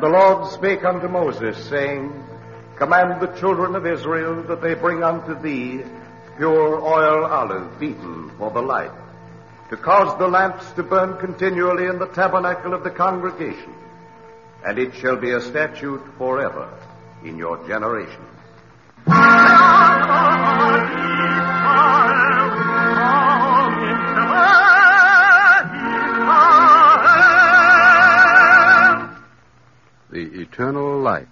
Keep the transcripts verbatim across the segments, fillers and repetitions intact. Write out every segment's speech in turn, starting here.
the Lord spake unto Moses, saying, Command the children of Israel that they bring unto thee pure oil olive beaten for the light, to cause the lamps to burn continually in the tabernacle of the congregation. And it shall be a statute forever in your generation. The Eternal Light.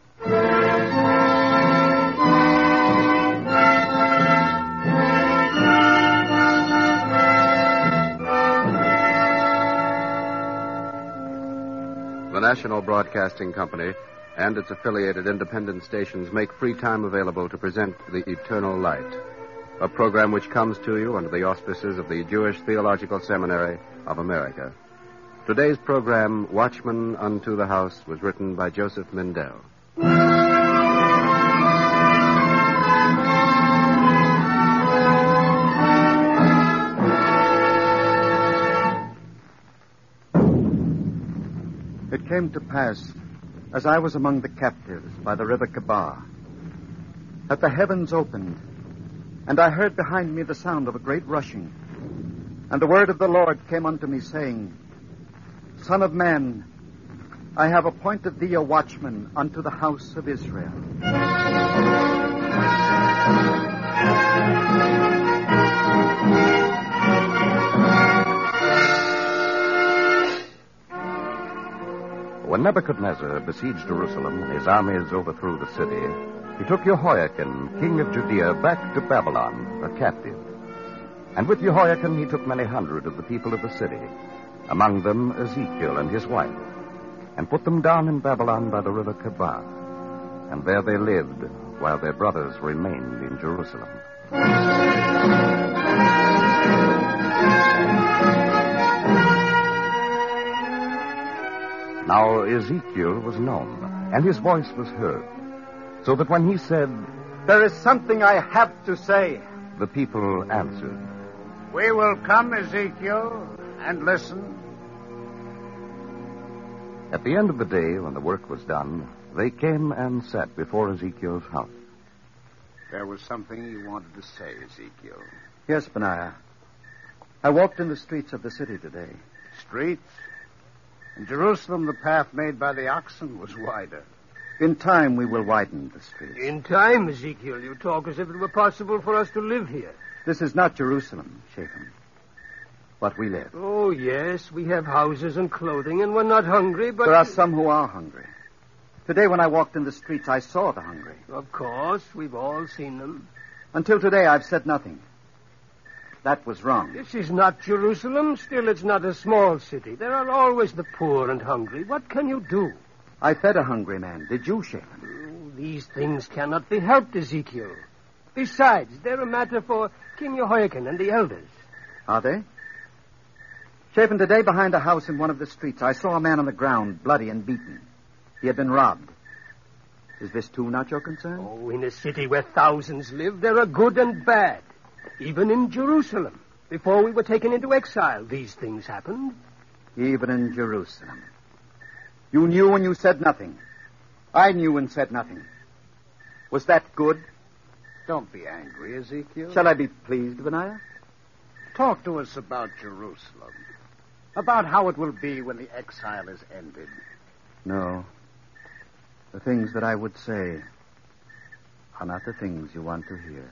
The National Broadcasting Company and its affiliated independent stations make free time available to present The Eternal Light, a program which comes to you under the auspices of the Jewish Theological Seminary of America. Today's program, Watchman Unto the House, was written by Joseph Mindell. It came to pass, as I was among the captives by the river Kebar, that the heavens opened, and I heard behind me the sound of a great rushing. And the word of the Lord came unto me, saying, Son of man, I have appointed thee a watchman unto the house of Israel. When Nebuchadnezzar besieged Jerusalem and his armies overthrew the city, he took Jehoiakim, king of Judea, back to Babylon, a captive. And with Jehoiakim he took many hundred of the people of the city, among them Ezekiel and his wife, and put them down in Babylon by the river Kebar. And there they lived, while their brothers remained in Jerusalem. Now Ezekiel was known, and his voice was heard, so that when he said, There is something I have to say, the people answered, We will come, Ezekiel, and listen. At the end of the day, when the work was done, they came and sat before Ezekiel's house. There was something you wanted to say, Ezekiel. Yes, Benaiah. I walked in the streets of the city today. Streets? In Jerusalem, the path made by the oxen was wider. In time, we will widen the streets. In time, Ezekiel, you talk as if it were possible for us to live here. This is not Jerusalem, Shaphan, but we live. Oh, yes, we have houses and clothing, and we're not hungry, but... There are some who are hungry. Today, when I walked in the streets, I saw the hungry. Of course, we've all seen them. Until today, I've said nothing. That was wrong. This is not Jerusalem. Still, it's not a small city. There are always the poor and hungry. What can you do? I fed a hungry man. Did you, Shaphan? Oh, these things cannot be helped, Ezekiel. Besides, they're a matter for King Jehoiakim and the elders. Are they? Shaphan, today behind a house in one of the streets, I saw a man on the ground, bloody and beaten. He had been robbed. Is this too not your concern? Oh, in a city where thousands live, there are good and bad. Even in Jerusalem, before we were taken into exile, these things happened. Even in Jerusalem. You knew and you said nothing. I knew and said nothing. Was that good? Don't be angry, Ezekiel. Shall I be pleased, Benaiah? Talk to us about Jerusalem. About how it will be when the exile is ended. No. The things that I would say are not the things you want to hear.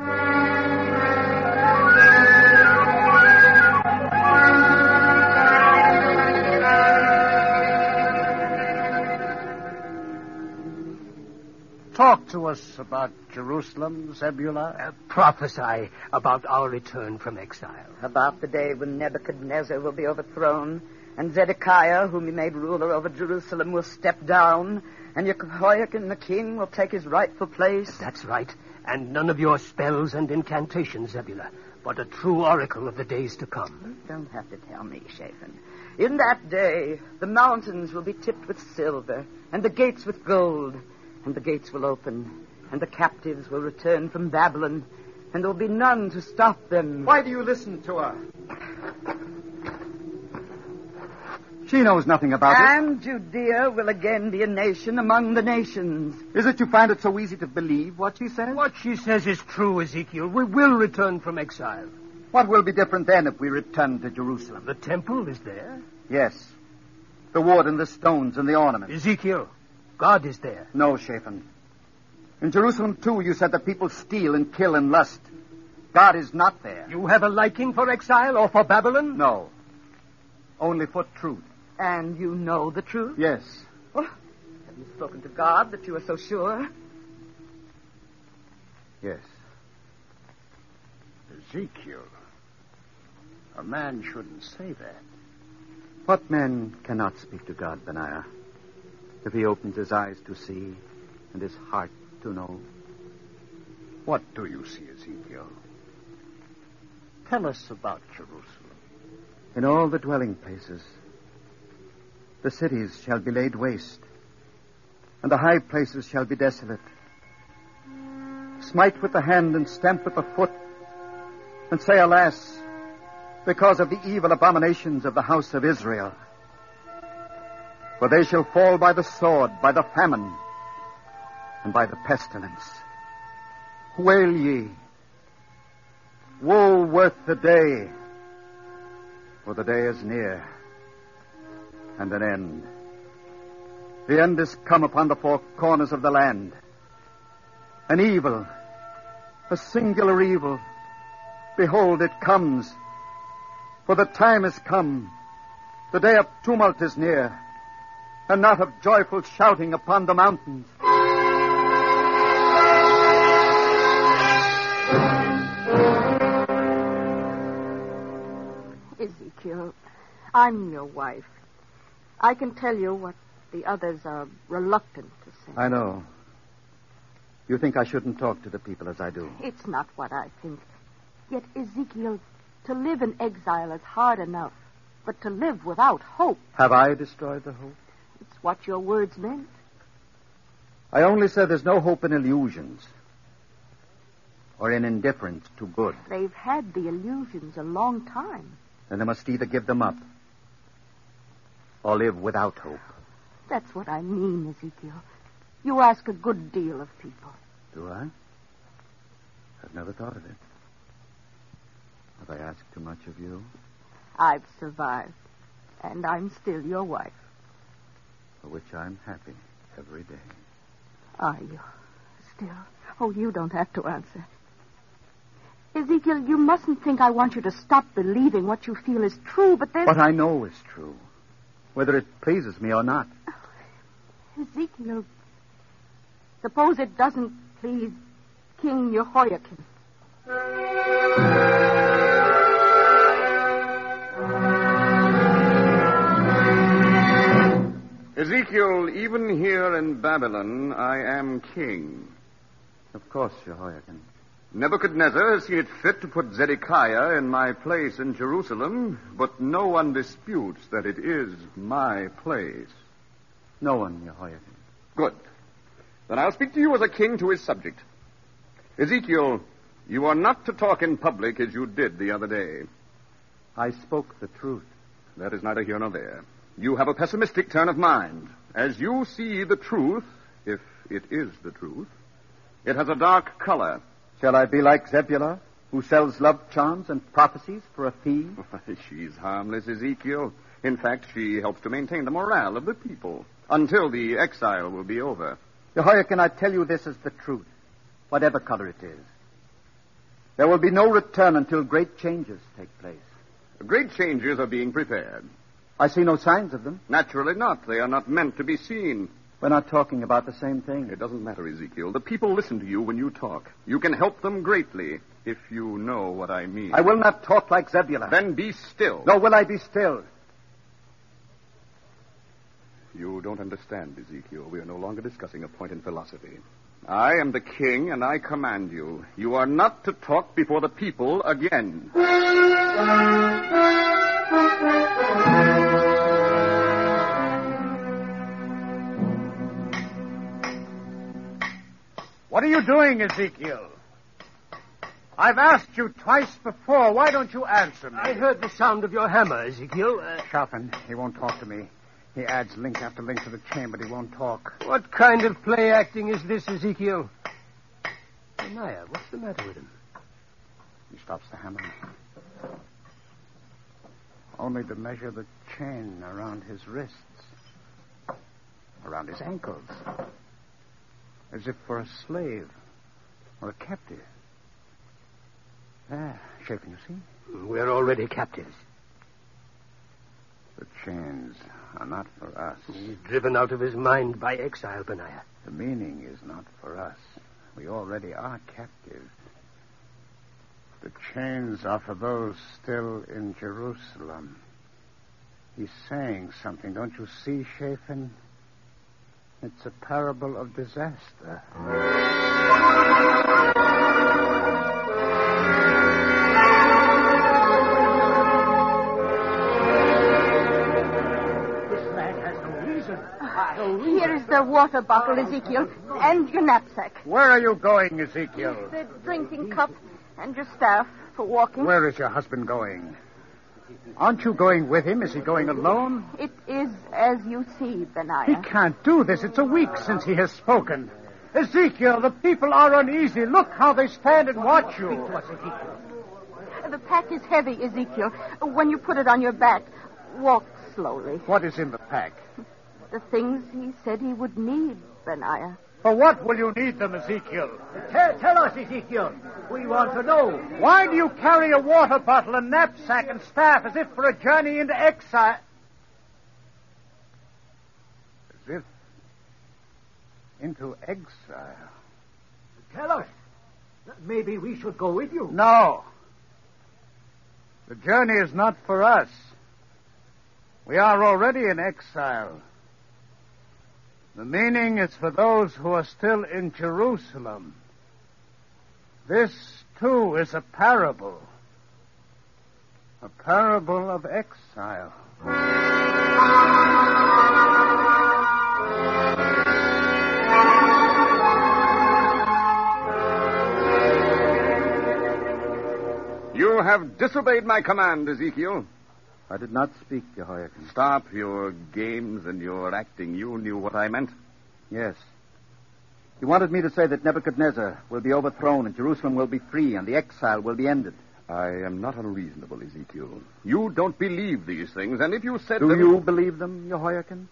Talk to us about Jerusalem, Zebulun. Uh, prophesy about our return from exile. About the day when Nebuchadnezzar will be overthrown, and Zedekiah, whom he made ruler over Jerusalem, will step down, and Jehoiakim the king will take his rightful place. That's right. And none of your spells and incantations, Zebulun, but a true oracle of the days to come. You don't have to tell me, Shaphan. In that day, the mountains will be tipped with silver, and the gates with gold. And the gates will open, and the captives will return from Babylon, and there will be none to stop them. Why do you listen to her? She knows nothing about And Judea will again be a nation among the nations. it. Is it you find it so easy to believe what she says? What she says is true, Ezekiel. We will return from exile. What will be different then if we return to Jerusalem? The temple is there. Yes. The wood and the stones and the ornaments. Ezekiel, God is there. No, Shaphan. In Jerusalem, too, you said that people steal and kill and lust. God is not there. You have a liking for exile or for Babylon? No. Only for truth. And you know the truth? Yes. Oh, have you spoken to God that you are so sure? Yes. Ezekiel, a man shouldn't say that. What man cannot speak to God, Benaiah, if he opens his eyes to see and his heart to know? What do you see, Ezekiel? Tell us about Jerusalem. In all the dwelling places, the cities shall be laid waste, and the high places shall be desolate. Smite with the hand and stamp with the foot, and say, alas, because of the evil abominations of the house of Israel. For they shall fall by the sword, by the famine, and by the pestilence. Wail ye, woe worth the day, for the day is near, and an end. The end is come upon the four corners of the land. An evil, a singular evil. Behold, it comes. For the time is come. The day of tumult is near, and not of joyful shouting upon the mountains. Ezekiel, I'm your wife. I can tell you what the others are reluctant to say. I know. You think I shouldn't talk to the people as I do. It's not what I think. Yet, Ezekiel, to live in exile is hard enough. But to live without hope, Have I destroyed the hope? it's what your words meant. I only said there's no hope in illusions or in indifference to good. They've had the illusions a long time. Then they must either give them up or live without hope. That's what I mean, Ezekiel. You ask a good deal of people. Do I? I've never thought of it. Have I asked too much of you? I've survived, and I'm still your wife. For which I'm happy every day. Are you? Still? Oh, you don't have to answer. Ezekiel, you mustn't think I want you to stop believing what you feel is true, but there's... What I know is true, whether it pleases me or not. Ezekiel, suppose it doesn't please King Jehoiakim. Ezekiel, even here in Babylon, I am king. Of course, Jehoiakim. Nebuchadnezzar has seen it fit to put Zedekiah in my place in Jerusalem, but no one disputes that it is my place. No one, Jehoiakim. Good. Then I'll speak to you as a king to his subject. Ezekiel, you are not to talk in public as you did the other day. I spoke the truth. That is neither here nor there. You have a pessimistic turn of mind. As you see the truth, if it is the truth, it has a dark color. Shall I be like Zebulun, who sells love charms and prophecies for a fee? She's harmless, Ezekiel. In fact, she helps to maintain the morale of the people until the exile will be over. Jehoiakim, I tell you this is the truth, whatever color it is. There will be no return until great changes take place. Great changes are being prepared. I see no signs of them. Naturally not. They are not meant to be seen. We're not talking about the same thing. It doesn't matter, Ezekiel. The people listen to you when you talk. You can help them greatly, if you know what I mean. I will not talk like Zebulun. Then be still. No, will I be still? You don't understand, Ezekiel. We are no longer discussing a point in philosophy. I am the king, and I command you. You are not to talk before the people again. What are you doing, Ezekiel? I've asked you twice before. Why don't you answer me? I heard the sound of your hammer, Ezekiel. Uh, Sharpen, he won't talk to me. He adds link after link to the chain, but he won't talk. What kind of play acting is this, Ezekiel? Benaiah, what's the matter with him? He stops the hammer. Only to measure the chain around his wrists. Around his ankles. As if for a slave or a captive. There, Chapin, you see? We're already captives. The chains are not for us. He's driven out of his mind by exile, Benaiah. The meaning is not for us. We already are captives. The chains are for those still in Jerusalem. He's saying something. Don't you see, Chapin? It's a parable of disaster. Here is the water bottle, Ezekiel, and your knapsack. Where are you going, Ezekiel? The drinking cup and your staff for walking. Where is your husband going? Aren't you going with him? Is he going alone? It is as you see, Benaiah. He can't do this. It's a week since he has spoken. Ezekiel, the people are uneasy. Look how they stand and watch you. The pack is heavy, Ezekiel. When you put it on your back, walk slowly. What is in the pack? The things he said he would need, Benaiah. For what will you need them, Ezekiel? Tell, tell us, Ezekiel. We want to know. Why do you carry a water bottle, a knapsack, and staff as if for a journey into exile? As if into exile. Tell us. Maybe we should go with you. No. The journey is not for us. We are already in exile. The meaning is for those who are still in Jerusalem. This, too, is a parable. A parable of exile. You have disobeyed my command, Ezekiel. I did not speak, Jehoiakim. Stop your games and your acting. You knew what I meant. Yes. You wanted me to say that Nebuchadnezzar will be overthrown and Jerusalem will be free and the exile will be ended. I am not unreasonable, Ezekiel. You don't believe these things, and if you said Do them... you believe them, Jehoiakim?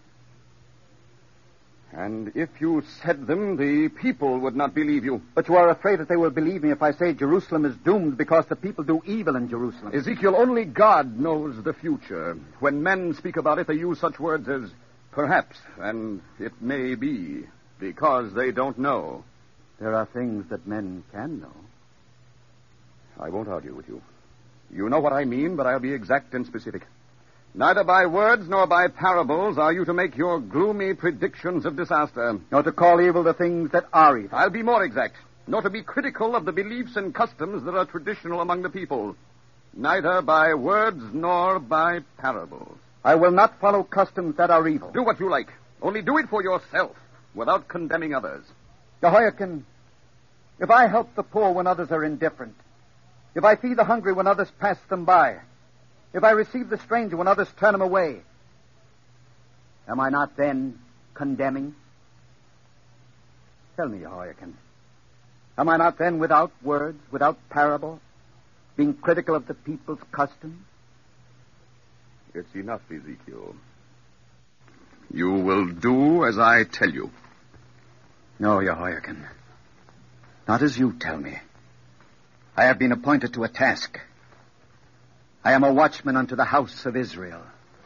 And if you said them, the people would not believe you. But you are afraid that they will believe me if I say Jerusalem is doomed because the people do evil in Jerusalem. Ezekiel, only God knows the future. When men speak about it, they use such words as perhaps and it may be, because they don't know. There are things that men can know. I won't argue with you. You know what I mean, but I'll be exact and specific. Neither by words nor by parables are you to make your gloomy predictions of disaster. Nor to call evil the things that are evil. I'll be more exact. Nor to be critical of the beliefs and customs that are traditional among the people. Neither by words nor by parables. I will not follow customs that are evil. Do what you like. Only do it for yourself, without condemning others. Jehoiakim, if I help the poor when others are indifferent, if I feed the hungry when others pass them by, if I receive the stranger when others turn him away, am I not then condemning? Tell me, Jehoiakim, am I not then without words, without parable, being critical of the people's customs? It's enough, Ezekiel. You will do as I tell you. No, Jehoiakim. Not as you tell me. I have been appointed to a task. I am a watchman unto the house of Israel.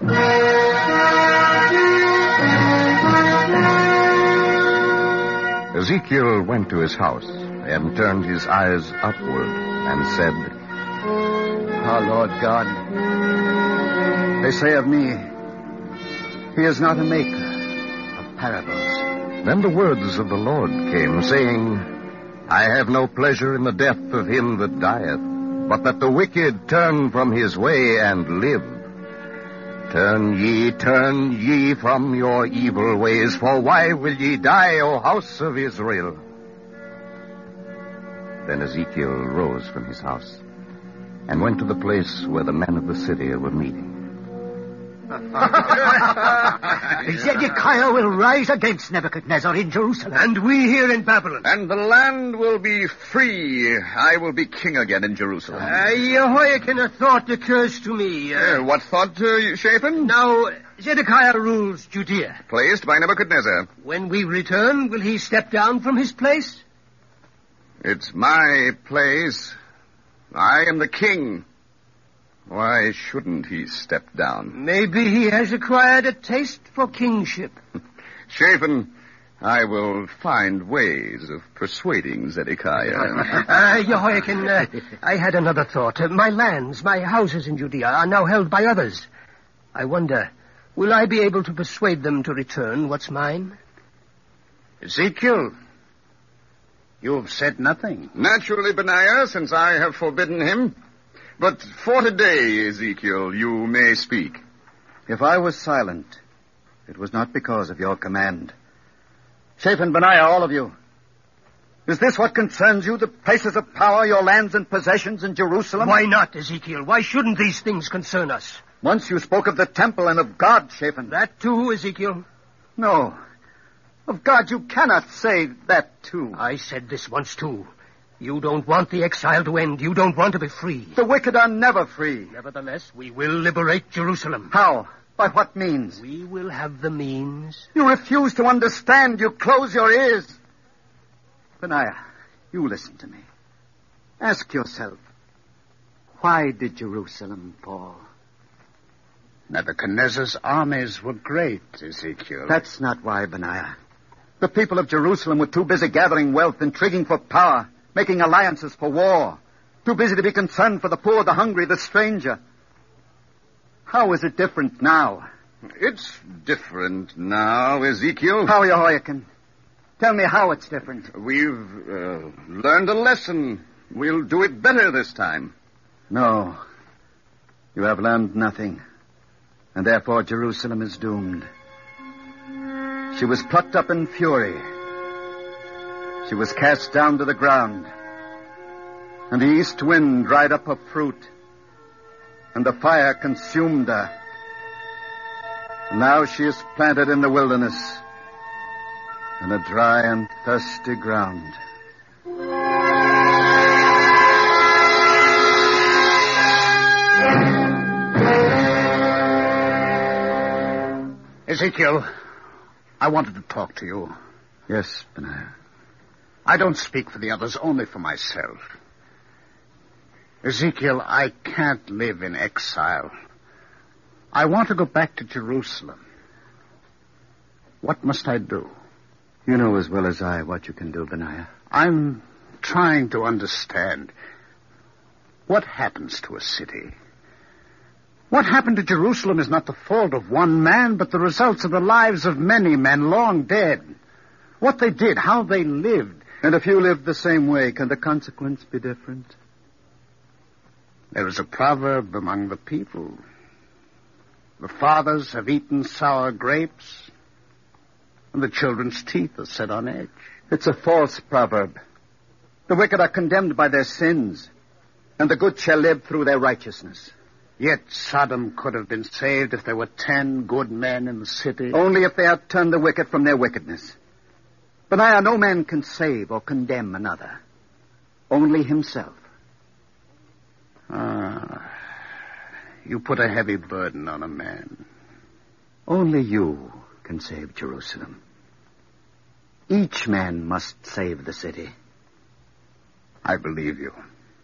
Ezekiel went to his house and turned his eyes upward and said, Ah, Lord God, they say of me, he is not a maker of parables. Then the words of the Lord came, saying, I have no pleasure in the death of him that dieth, but that the wicked turn from his way and live. Turn ye, turn ye from your evil ways, for why will ye die, O house of Israel? Then Ezekiel rose from his house and went to the place where the men of the city were meeting. Zedekiah will rise against Nebuchadnezzar in Jerusalem. And we here in Babylon. And the land will be free. I will be king again in Jerusalem. Uh, Jehoiakim, a thought occurs to me. Uh, Uh, what thought, uh, Shaphan? now, Zedekiah rules Judea. Placed by Nebuchadnezzar. When we return, will he step down from his place? It's my place. I am the king. Why shouldn't he step down? Maybe he has acquired a taste for kingship. Shaphan, I will find ways of persuading Zedekiah. Uh, Jehoiakim, uh, I had another thought. Uh, my lands, my houses in Judea are now held by others. I wonder, will I be able to persuade them to return what's mine? Ezekiel, you have said nothing. Naturally, Benaiah, since I have forbidden him. But for today, Ezekiel, you may speak. If I was silent, it was not because of your command. Shaphan, Benaiah, all of you. Is this what concerns you, the places of power, your lands and possessions in Jerusalem? Why not, Ezekiel? Why shouldn't these things concern us? Once you spoke of the temple and of God, Shaphan. That too, Ezekiel? No. Of God you cannot say that too. I said this once too. You don't want the exile to end. You don't want to be free. The wicked are never free. Nevertheless, we will liberate Jerusalem. How? By what means? We will have the means. You refuse to understand. You close your ears. Benaiah, you listen to me. Ask yourself, why did Jerusalem fall? Nebuchadnezzar's armies were great, Ezekiel. That's not why, Benaiah. The people of Jerusalem were too busy gathering wealth, intriguing for power, making alliances for war. Too busy to be concerned for the poor, the hungry, the stranger. How is it different now? It's different now, Ezekiel. How, Jehoiakim? Tell me how it's different. We've uh, learned a lesson. We'll do it better this time. No. You have learned nothing. And therefore Jerusalem is doomed. She was plucked up in fury. She was cast down to the ground. And the east wind dried up her fruit. And the fire consumed her. And now she is planted in the wilderness, in a dry and thirsty ground. Ezekiel, I wanted to talk to you. Yes, Benaiah. I don't speak for the others, only for myself. Ezekiel, I can't live in exile. I want to go back to Jerusalem. What must I do? You know as well as I what you can do, Benaiah. I'm trying to understand. What happens to a city? What happened to Jerusalem is not the fault of one man, but the results of the lives of many men long dead. What they did, how they lived. And if you lived the same way, can the consequence be different? There is a proverb among the people. The fathers have eaten sour grapes, and the children's teeth are set on edge. It's a false proverb. The wicked are condemned by their sins, and the good shall live through their righteousness. Yet Sodom could have been saved if there were ten good men in the city. Only if they had turned the wicked from their wickedness. Benaiah, no man can save or condemn another. Only himself. Ah, you put a heavy burden on a man. Only you can save Jerusalem. Each man must save the city. I believe you.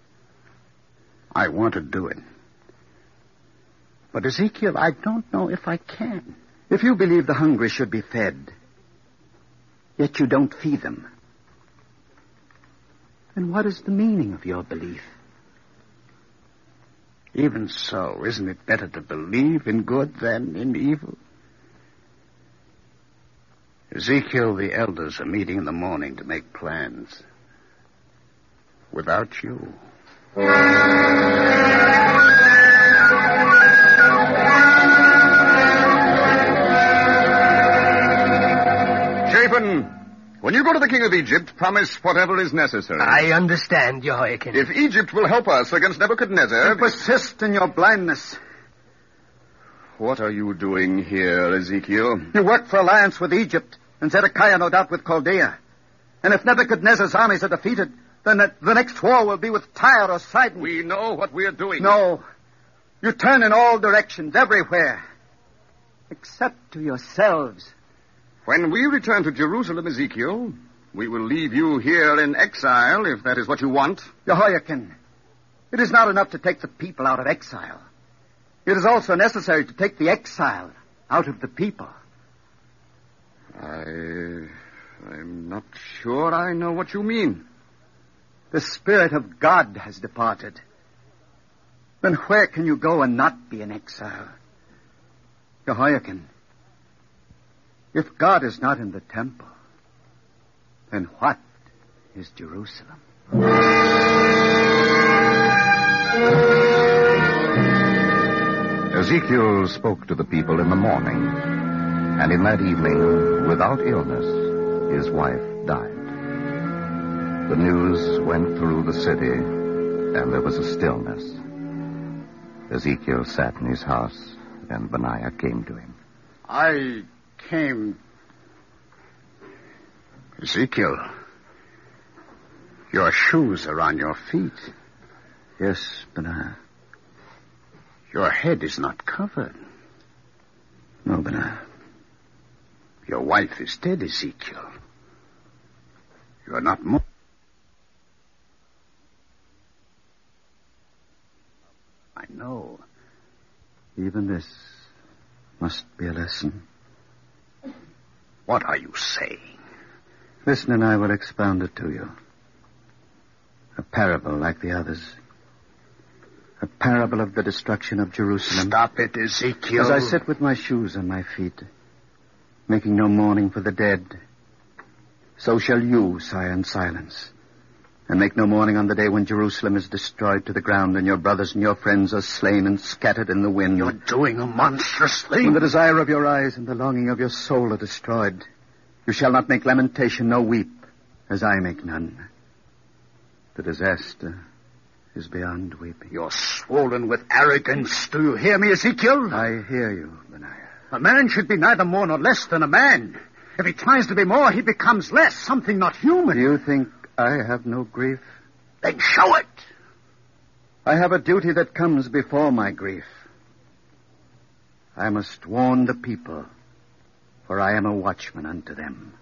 I want to do it. But, Ezekiel, I don't know if I can. If you believe the hungry should be fed, yet you don't feed them, then what is the meaning of your belief? Even so, isn't it better to believe in good than in evil? Ezekiel, the elders are meeting in the morning to make plans. Without you. Shaphan, when you go go to the king of Egypt, promise whatever is necessary. I understand, Jehoiakim. If Egypt will help us against Nebuchadnezzar... You persist in your blindness. What are you doing here, Ezekiel? You work for alliance with Egypt, and Zedekiah, no doubt, with Chaldea. And if Nebuchadnezzar's armies are defeated, then the next war will be with Tyre or Sidon. We know what we're doing. No. You turn in all directions, everywhere. Except to yourselves. When we return to Jerusalem, Ezekiel, we will leave you here in exile, if that is what you want. Jehoiakim, it is not enough to take the people out of exile. It is also necessary to take the exile out of the people. I... I'm not sure I know what you mean. The Spirit of God has departed. Then where can you go and not be in exile? Jehoiakim, if God is not in the temple, then what is Jerusalem? Ezekiel spoke to the people in the morning, and in that evening, without illness, his wife died. The news went through the city, and there was a stillness. Ezekiel sat in his house, and Benaiah came to him. I came... Ezekiel, your shoes are on your feet. Yes, Benaiah. Your head is not covered. No, Benaiah. Your wife is dead, Ezekiel. You are not more... I know. Even this must be a lesson. What are you saying? Listen, and I will expound it to you. A parable like the others. A parable of the destruction of Jerusalem. Stop it, Ezekiel. As I sit with my shoes on my feet, making no mourning for the dead, so shall you sigh in silence, and make no mourning on the day when Jerusalem is destroyed to the ground and your brothers and your friends are slain and scattered in the wind. You're doing a monstrous thing. When the desire of your eyes and the longing of your soul are destroyed, you shall not make lamentation nor weep, as I make none. The disaster is beyond weeping. You're swollen with arrogance. Do you hear me, Ezekiel? I hear you, Benaiah. A man should be neither more nor less than a man. If he tries to be more, he becomes less, something not human. Do you think I have no grief? Then show it. I have a duty that comes before my grief. I must warn the people, for I am a watchman unto them.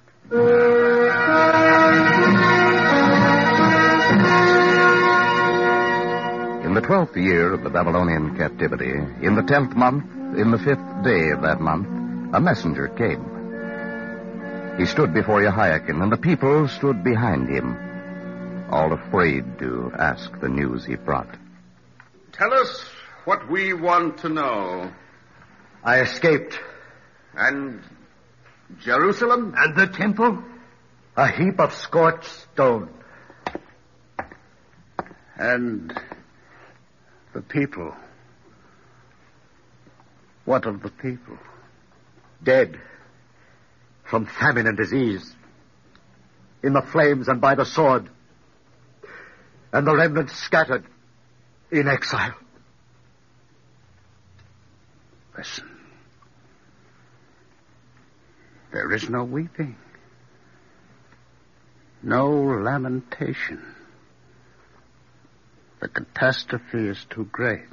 In the twelfth year of the Babylonian captivity, in the tenth month, in the fifth day of that month, a messenger came. He stood before Jehoiakim, and the people stood behind him, all afraid to ask the news he brought. Tell us what we want to know. I escaped. And Jerusalem? And the temple? A heap of scorched stone. And the people? What of the people? Dead. From famine and disease. In the flames and by the sword. And the remnant scattered in exile. Listen. There is no weeping. No lamentation. The catastrophe is too great.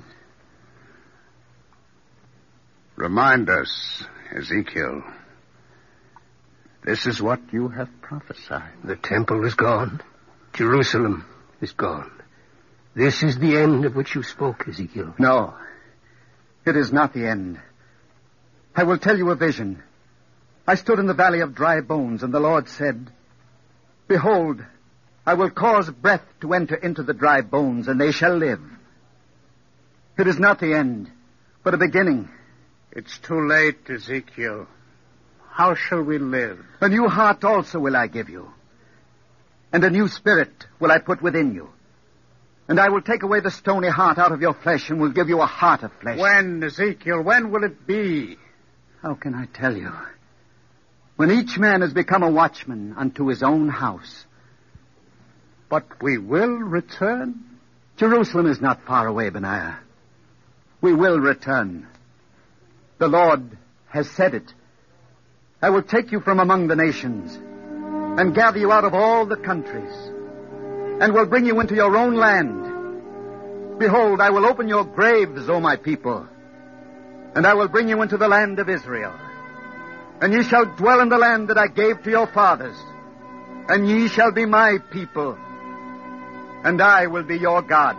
Remind us, Ezekiel, this is what you have prophesied. The temple is gone. Jerusalem is gone. This is the end of which you spoke, Ezekiel. No, it is not the end. I will tell you a vision. I stood in the valley of dry bones, and the Lord said, Behold, I will cause breath to enter into the dry bones, and they shall live. It is not the end, but a beginning. It's too late, Ezekiel. How shall we live? A new heart also will I give you, and a new spirit will I put within you. And I will take away the stony heart out of your flesh and will give you a heart of flesh. When, Ezekiel, when will it be? How can I tell you? when each man has become a watchman unto his own house. But we will return? Jerusalem is not far away, Benaiah. We will return. The Lord has said it. I will take you from among the nations and gather you out of all the countries and will bring you into your own land. Behold, I will open your graves, O my people, and I will bring you into the land of Israel. And ye shall dwell in the land that I gave to your fathers, and ye shall be my people, and I will be your God.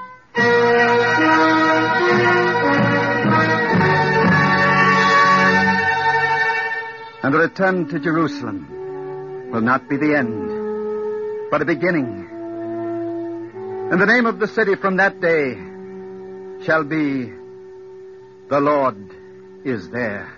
And the return to Jerusalem will not be the end, but a beginning. And the name of the city from that day shall be, The Lord is there.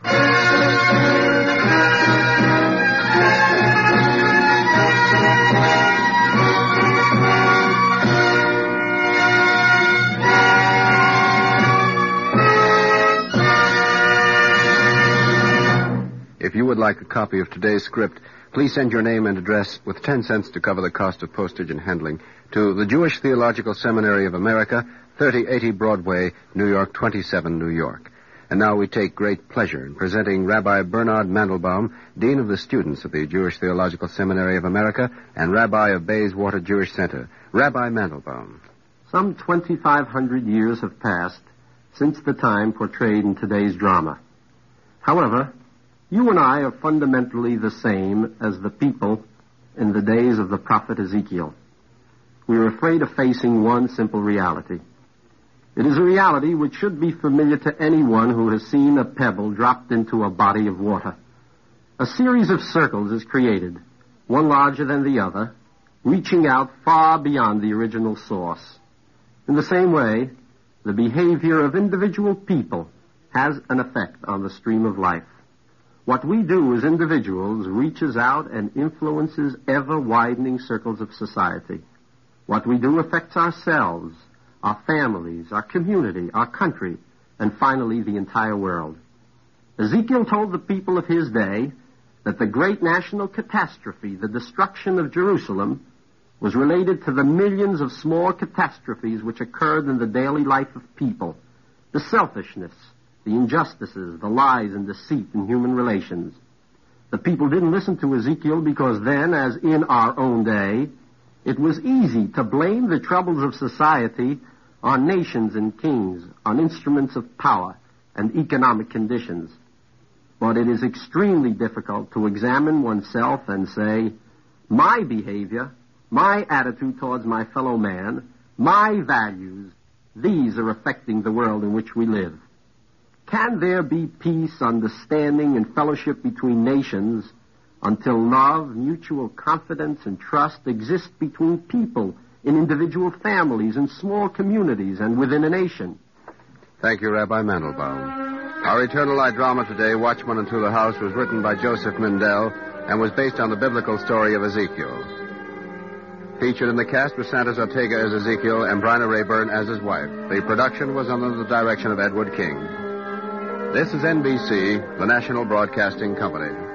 If you would like a copy of today's script, please send your name and address with ten cents to cover the cost of postage and handling to the Jewish Theological Seminary of America, thirty eighty Broadway, New York, twenty-seven, New York. And now we take great pleasure in presenting Rabbi Bernard Mandelbaum, Dean of the Students of the Jewish Theological Seminary of America and Rabbi of Bayswater Jewish Center. Rabbi Mandelbaum. Some twenty-five hundred years have passed since the time portrayed in today's drama. However, you and I are fundamentally the same as the people in the days of the prophet Ezekiel. We are afraid of facing one simple reality. It is a reality which should be familiar to anyone who has seen a pebble dropped into a body of water. A series of circles is created, one larger than the other, reaching out far beyond the original source. In the same way, the behavior of individual people has an effect on the stream of life. What we do as individuals reaches out and influences ever-widening circles of society. What we do affects ourselves, our families, our community, our country, and finally the entire world. Ezekiel told the people of his day that the great national catastrophe, the destruction of Jerusalem, was related to the millions of small catastrophes which occurred in the daily life of people. The selfishness, the injustices, the lies and deceit in human relations. The people didn't listen to Ezekiel because then, as in our own day, it was easy to blame the troubles of society on nations and kings, on instruments of power and economic conditions. But it is extremely difficult to examine oneself and say, my behavior, my attitude towards my fellow man, my values, these are affecting the world in which we live. Can there be peace, understanding, and fellowship between nations until love, mutual confidence, and trust exist between people in individual families, in small communities, and within a nation? Thank you, Rabbi Mandelbaum. Our Eternal Light drama today, Watchman Unto the House, was written by Joseph Mindell and was based on the biblical story of Ezekiel. Featured in the cast was Santos Ortega as Ezekiel and Bryna Rayburn as his wife. The production was under the direction of Edward King. This is N B C, the National Broadcasting Company.